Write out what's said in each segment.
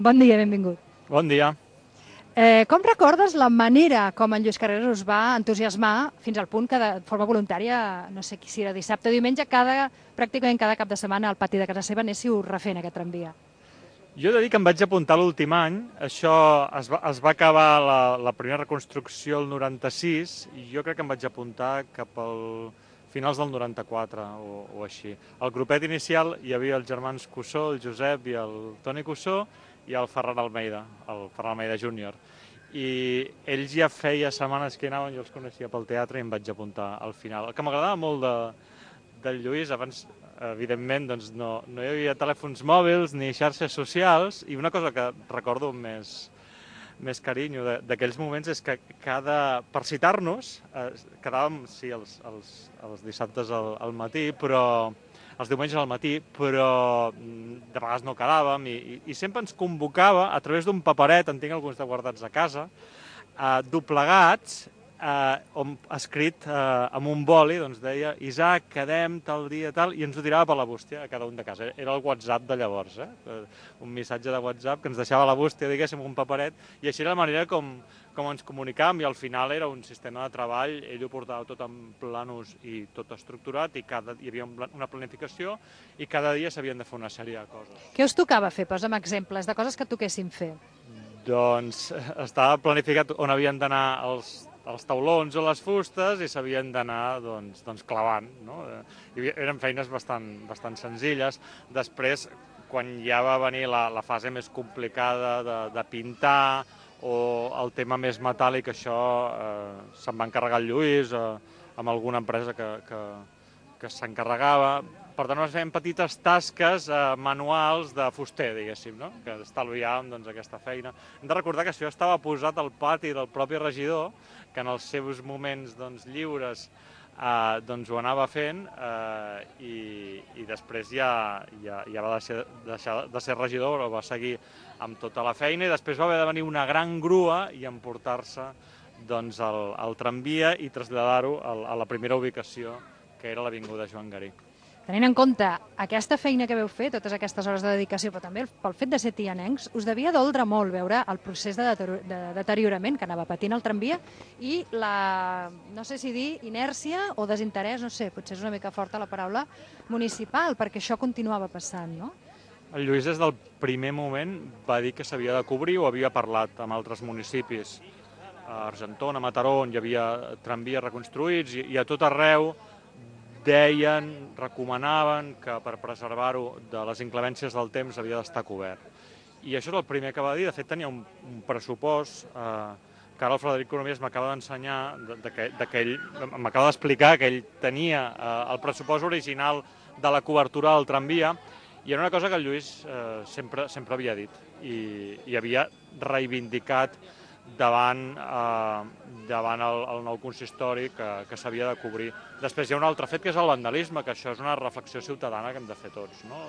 Bon dia, benvingut. Bon dia. Com recordes la manera com en Lluís Carreras us va entusiasmar fins al punt que de forma voluntària, no sé si era dissabte o diumenge, pràcticament cada cap de setmana al pati de casa seva anéssiu refent aquest tramvia? Jo he de dir que em vaig apuntar l'últim any. Això es va acabar la primera reconstrucció el 96 i jo crec que em vaig apuntar cap al finals del 94 o així. Al grupet inicial hi havia els germans Cussó, el Josep i el Toni Cussó i el Ferran Almeida, el Ferran Almeida júnior. I ells ja feia setmanes que hi anaven, jo els coneixia pel teatre i em vaig apuntar al final. El que m'agradava molt del Lluís, abans, evidentment, doncs no hi havia telèfons mòbils ni xarxes socials, i una cosa que recordo amb més carinyo d'aquells moments és que per citar-nos, quedàvem, sí, els dissabtes al matí, però els diumenges al matí, però de vegades no quedàvem i sempre ens convocava a través d'un paperet, en tinc alguns de guardats a casa, doblegats, escrit amb un boli, doncs deia Isaac, quedem tal dia, tal, i ens ho tirava per la bústia a cada un de casa. Era el WhatsApp de llavors, un missatge de WhatsApp que ens deixava a la bústia, diguéssim, un paperet, i així era la manera com ens comunicàvem, i al final era un sistema de treball, ell ho portava tot en planos i tot estructurat, i hi havia una planificació, i cada dia s'havien de fer una sèrie de coses. Què us tocava fer? Posa'm exemples de coses que et toquessin fer. Doncs estava planificat on havien d'anar els taulons o les fustes i s'havien d'anar doncs clavant. No? Eren feines bastant senzilles. Després, quan ja va venir la fase més complicada de pintar o el tema més metàl·lic, això se'n va encarregar el Lluís amb alguna empresa que s'encarregava. Per tant, es feien petites tasques manuals de fuster, diguéssim, no? Que estalviàvem aquesta feina. Hem de recordar que això estava posat al pati del propi regidor, que en els seus moments lliures ho anava fent i després ja va deixar de ser regidor, però va seguir amb tota la feina i després va haver de venir una gran grua i emportar-se el tramvia i traslladar-ho a la primera ubicació, que era l'Avinguda Joan Garí. Tenint en compte aquesta feina que veu fer, totes aquestes hores de dedicació, però també pel fet de ser tianencs, us devia doldre molt veure el procés de deteriorament que anava patint el tramvia i la, no sé si dir, inèrcia o desinterès, no sé, potser és una mica forta la paraula, municipal, perquè això continuava passant, no? El Lluís des del primer moment va dir que s'havia de cobrir o havia parlat amb altres municipis. A Argentona, a Mataró, on hi havia tramvies reconstruïts i a tot arreu deien, recomanaven que per preservar-ho de les inclemències del temps havia d'estar cobert. I això és el primer que va dir. De fet, tenia un pressupost que ara el Frederic Corominas m'acaba d'ensenyar, m'acaba d'explicar que ell tenia el pressupost original de la cobertura del tramvia, i era una cosa que el Lluís sempre havia dit i havia reivindicat davant el nou consistori que s'havia de cobrir. Després hi ha un altre fet, que és el vandalisme, que això és una reflexió ciutadana que hem de fer tots, no?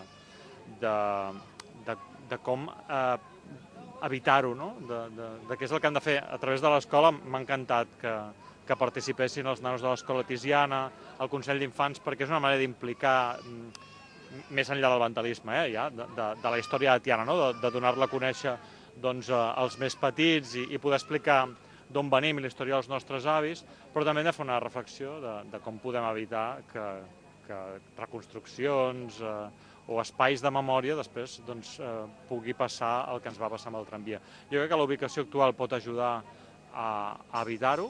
De com evitar-ho, no? De què és el que han de fer a través de l'escola. M'ha encantat que participessin els nanos de l'escola Tiziana, el Consell d'Infants, perquè és una manera d'implicar més enllà del vandalisme, ja, de la història de Tiana, no? De donar-la a conèixer als més petits i poder explicar d'on venim i la història dels nostres avis, però també hem de fer una reflexió de com podem evitar que reconstruccions o espais de memòria després pugui passar el que ens va passar amb el tramvia. Jo crec que la ubicació actual pot ajudar a evitar-ho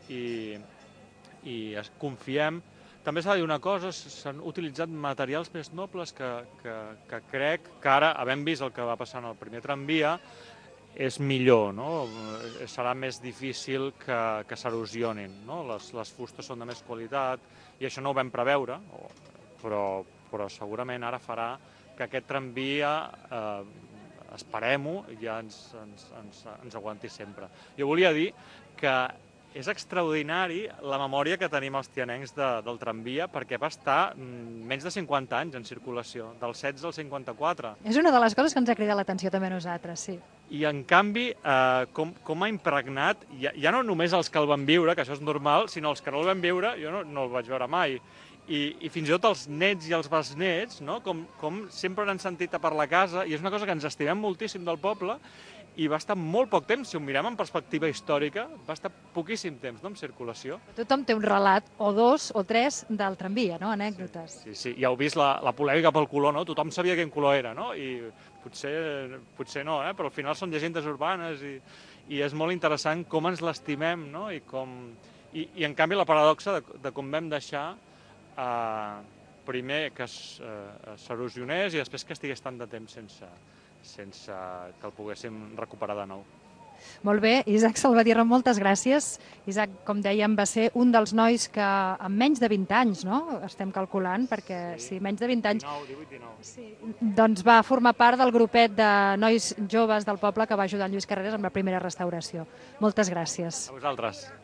i confiem. També s'ha de dir una cosa, s'han utilitzat materials més nobles que crec que ara, havent vist el que va passar en el primer tramvia, és millor, no? Serà més difícil que s'erosionin, no? Les fustes són de més qualitat i això no ho vam preveure, però segurament ara farà que aquest tramvia, esperem-ho, ja ens aguanti sempre. Jo volia dir que és extraordinari la memòria que tenim els tianencs del tramvia, perquè va estar menys de 50 anys en circulació, del 16 al 54. És una de les coses que ens ha cridat l'atenció també a nosaltres, sí. I, en canvi, com ha impregnat, ja no només els que el van viure, que això és normal, sinó els que no el van viure, jo no el vaig veure mai. i fins i tot els nets i els besnets, no? Com sempre han sentit a per la casa, i és una cosa que ens estimem moltíssim del poble, i va estar molt poc temps, si ho mirem en perspectiva històrica, va estar poquíssim temps, no?, en circulació. Tothom té un relat, o dos o tres, del tramvia, no? Anècdotes. Sí, ja heu vist la polèmica pel color, no? Tothom sabia quin color era, no? I potser no, però al final són llegendes urbanes i és molt interessant com ens l'estimem, no? I en canvi la paradoxa de com vam deixar primer que s'erosionés i després que estigués tant de temps sense que el poguéssim recuperar de nou. Molt bé, Isaac Salvadierra, moltes gràcies. Isaac, com dèiem, va ser un dels nois que amb menys de 20 anys, no?, estem calculant, perquè sí, menys de 20 anys... 19. Sí, doncs va formar part del grupet de nois joves del poble que va ajudar en Lluís Carreras amb la primera restauració. Moltes gràcies. A vosaltres.